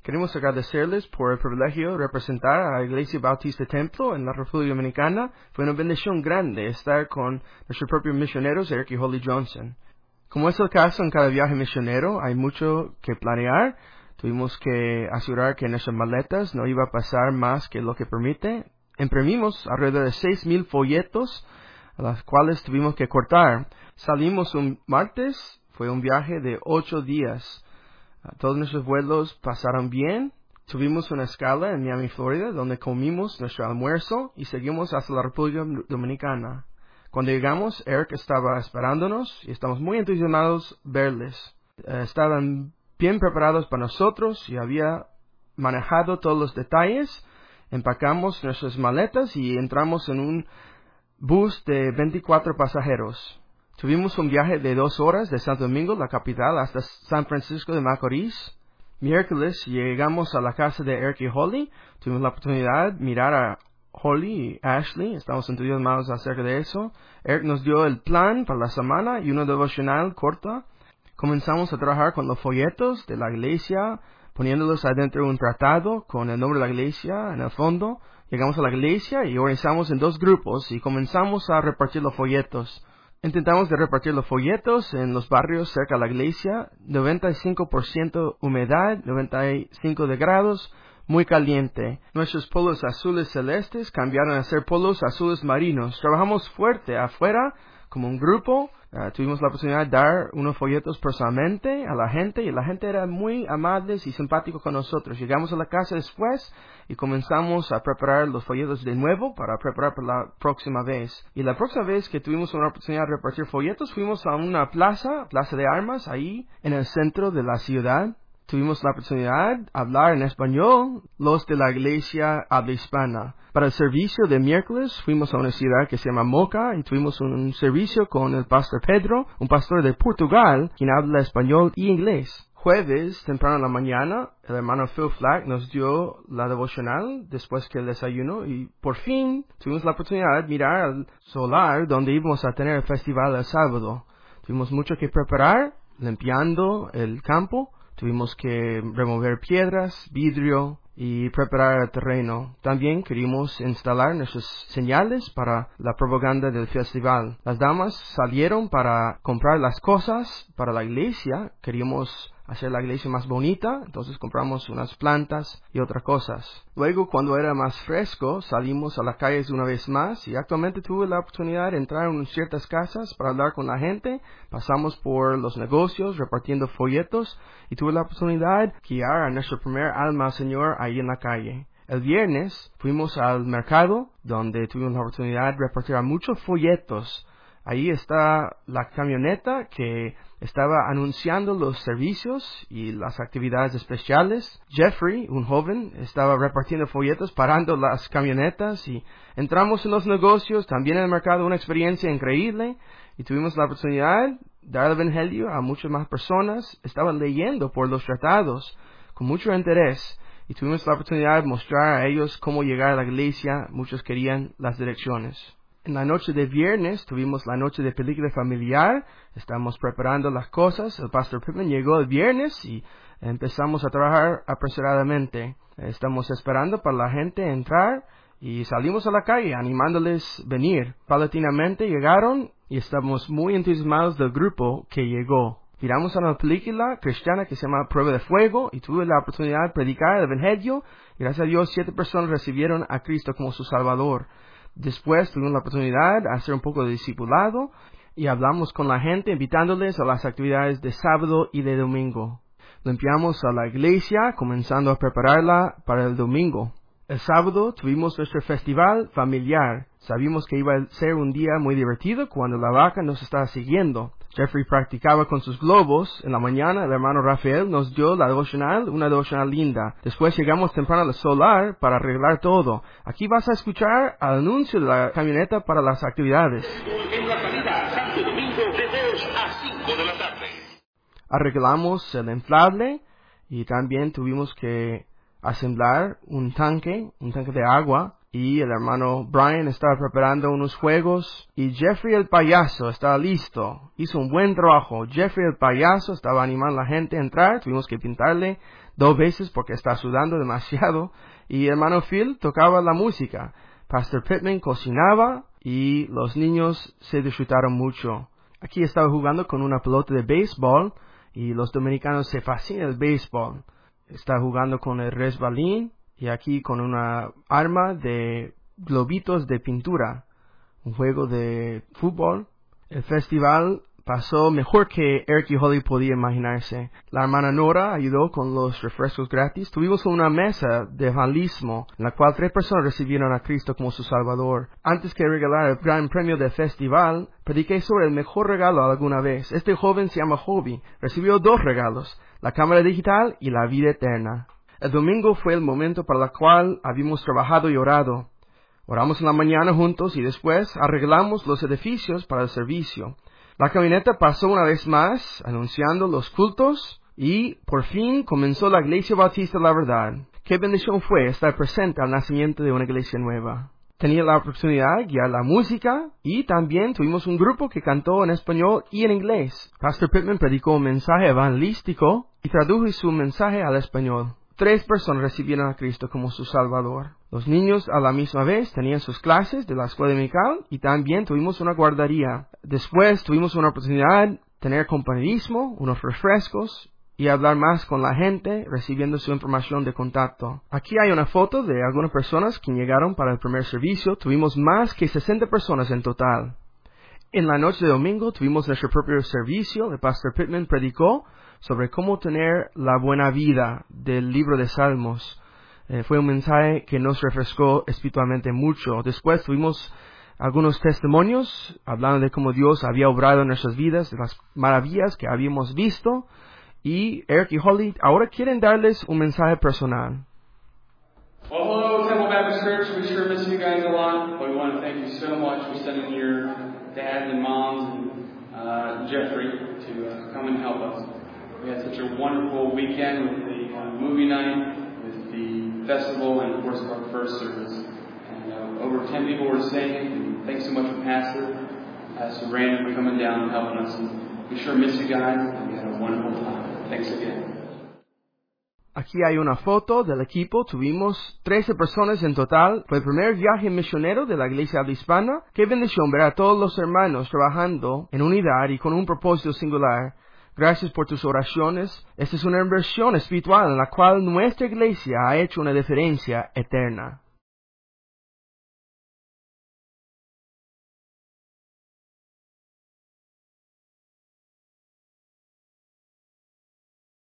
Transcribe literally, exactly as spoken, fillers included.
Queremos agradecerles por el privilegio de representar a la Iglesia Bautista Templo en la República Dominicana. Fue una bendición grande estar con nuestros propios misioneros, Eric y Holly Johnson. Como es el caso en cada viaje misionero, hay mucho que planear. Tuvimos que asegurar que nuestras maletas no iba a pasar más que lo que permite. Imprimimos alrededor de seis mil folletos, a las cuales tuvimos que cortar. Salimos un martes, fue un viaje de ocho días. Todos nuestros vuelos pasaron bien. Tuvimos una escala en Miami, Florida, donde comimos nuestro almuerzo y seguimos hasta la República Dominicana. Cuando llegamos, Eric estaba esperándonos y estamos muy entusiasmados verles. Eh, estaban bien preparados para nosotros y había manejado todos los detalles. Empacamos nuestras maletas y entramos en un bus de veinticuatro pasajeros. Tuvimos un viaje de dos horas de Santo Domingo, la capital, hasta San Francisco de Macorís. Miércoles llegamos a la casa de Eric y Holly. Tuvimos la oportunidad de mirar a Holly y Ashley. Estamos entusiasmados acerca de eso. Eric nos dio el plan para la semana y una devocional corta. Comenzamos a trabajar con los folletos de la iglesia, poniéndolos adentro de un tratado con el nombre de la iglesia en el fondo. Llegamos a la iglesia y organizamos en dos grupos y comenzamos a repartir los folletos. Intentamos de repartir los folletos en los barrios cerca de la iglesia, noventa y cinco por ciento humedad, noventa y cinco de grados, muy caliente. Nuestros polos azules celestes cambiaron a ser polos azules marinos. Trabajamos fuerte afuera como un grupo. Uh, tuvimos la oportunidad de dar unos folletos personalmente a la gente y la gente era muy amables y simpáticos con nosotros. Llegamos a la casa después y comenzamos a preparar los folletos de nuevo para preparar para la próxima vez. Y la próxima vez que tuvimos una oportunidad de repartir folletos, fuimos a una plaza, plaza de armas, ahí en el centro de la ciudad. Tuvimos la oportunidad de hablar en español, los de la iglesia habla hispana. Para el servicio de miércoles fuimos a una ciudad que se llama Moca y tuvimos un servicio con el pastor Pedro, un pastor de Portugal, quien habla español y inglés. Jueves, temprano en la mañana, el hermano Phil Flack nos dio la devocional después que el desayuno y por fin tuvimos la oportunidad de mirar al solar donde íbamos a tener el festival el sábado. Tuvimos mucho que preparar, limpiando el campo. Tuvimos que remover piedras, vidrio y preparar el terreno. También queríamos instalar nuestras señales para la propaganda del festival. Las damas salieron para comprar las cosas para la iglesia. Queríamos hacer la iglesia más bonita, entonces compramos unas plantas y otras cosas. Luego, cuando era más fresco, salimos a las calles una vez más y actualmente tuve la oportunidad de entrar en ciertas casas para hablar con la gente. Pasamos por los negocios repartiendo folletos y tuve la oportunidad de guiar a nuestro primer alma al Señor ahí en la calle. El viernes fuimos al mercado donde tuvimos la oportunidad de repartir a muchos folletos. Ahí está la camioneta que estaba anunciando los servicios y las actividades especiales. Jeffrey, un joven, estaba repartiendo folletos, parando las camionetas y entramos en los negocios, también en el mercado, una experiencia increíble y tuvimos la oportunidad de dar el evangelio a muchas más personas. Estaban leyendo por los tratados con mucho interés y tuvimos la oportunidad de mostrar a ellos cómo llegar a la iglesia. Muchos querían las direcciones. En la noche de viernes tuvimos la noche de película familiar. Estamos preparando las cosas. El pastor Pittman llegó el viernes y empezamos a trabajar apresuradamente. Estamos esperando para la gente entrar y salimos a la calle animándoles venir. Paulatinamente llegaron y estamos muy entusiasmados del grupo que llegó. Miramos a una película cristiana que se llama Prueba de Fuego y tuve la oportunidad de predicar el evangelio. Gracias a Dios, siete personas recibieron a Cristo como su Salvador. Después tuvimos la oportunidad de hacer un poco de discipulado y hablamos con la gente invitándoles a las actividades de sábado y de domingo. Limpiamos a la iglesia comenzando a prepararla para el domingo. El sábado tuvimos nuestro festival familiar. Sabíamos que iba a ser un día muy divertido cuando la vaca nos estaba siguiendo. Jeffrey practicaba con sus globos. En la mañana el hermano Rafael nos dio la devocional, una devocional linda. Después llegamos temprano al solar para arreglar todo. Aquí vas a escuchar el anuncio de la camioneta para las actividades. En la salida a Santo Domingo de dos a cinco de la tarde. Arreglamos el inflable y también tuvimos que asemblar un tanque, un tanque de agua. y el hermano Brian estaba preparando unos juegos y Jeffrey el payaso estaba listo. Hizo un buen trabajo. Jeffrey el payaso estaba animando a la gente a entrar. Tuvimos que pintarle dos veces porque está sudando demasiado. Y el hermano Phil tocaba la música. Pastor Pittman cocinaba y los niños se disfrutaron mucho. Aquí estaba jugando con una pelota de béisbol y los dominicanos se fascinan el béisbol. Está jugando con el resbalín y aquí con una arma de globitos de pintura. Un juego de fútbol. El festival pasó mejor que Eric y Holly podía imaginarse. La hermana Nora ayudó con los refrescos gratis. Tuvimos una mesa de evangelismo en la cual tres personas recibieron a Cristo como su Salvador. Antes que regalar el gran premio del festival, prediqué sobre el mejor regalo alguna vez. Este joven se llama Hobie. Recibió dos regalos, la cámara digital y la vida eterna. El domingo fue el momento para el cual habíamos trabajado y orado. Oramos en la mañana juntos y después arreglamos los edificios para el servicio. La camioneta pasó una vez más anunciando los cultos y por fin comenzó la Iglesia Bautista La Verdad. Qué bendición fue estar presente al nacimiento de una iglesia nueva. Tenía la oportunidad de guiar la música y también tuvimos un grupo que cantó en español y en inglés. Pastor Pittman predicó un mensaje evangelístico y tradujo su mensaje al español. Tres personas recibieron a Cristo como su Salvador. Los niños a la misma vez tenían sus clases de la escuela dominical y también tuvimos una guardería. Después tuvimos una oportunidad de tener compañerismo, unos refrescos y hablar más con la gente recibiendo su información de contacto. Aquí hay una foto de algunas personas que llegaron para el primer servicio. Tuvimos más que sesenta personas en total. En la noche de domingo tuvimos nuestro propio servicio. El pastor Pittman predicó sobre cómo tener la buena vida del libro de Salmos. Eh, fue un mensaje que nos refrescó espiritualmente mucho. Después tuvimos algunos testimonios hablando de cómo Dios había obrado en nuestras vidas, de las maravillas que habíamos visto. Y Eric y Holly ahora quieren darles un mensaje personal. Well, hello, Temple Baptist Church. We sure miss you guys a lot, but we want to thank you so much for sending your dads and moms and uh, Jeffrey to uh, come and help us. We had such a wonderful weekend with the uh, movie night, with the festival, and of course our first service. And uh, over ten people were saved. And thanks so much for Pastor, Pastor Brandon, for coming down and helping us. And we sure miss you guys. And we had a wonderful time. Thanks again. Aquí hay una foto del equipo. Tuvimos trece personas en total. Fue el primer viaje misionero de la iglesia hispana. Qué bendición ver a todos los hermanos trabajando en unidad y con un propósito singular. Gracias por tus oraciones. Esta es una inversión espiritual en la cual nuestra iglesia ha hecho una diferencia eterna.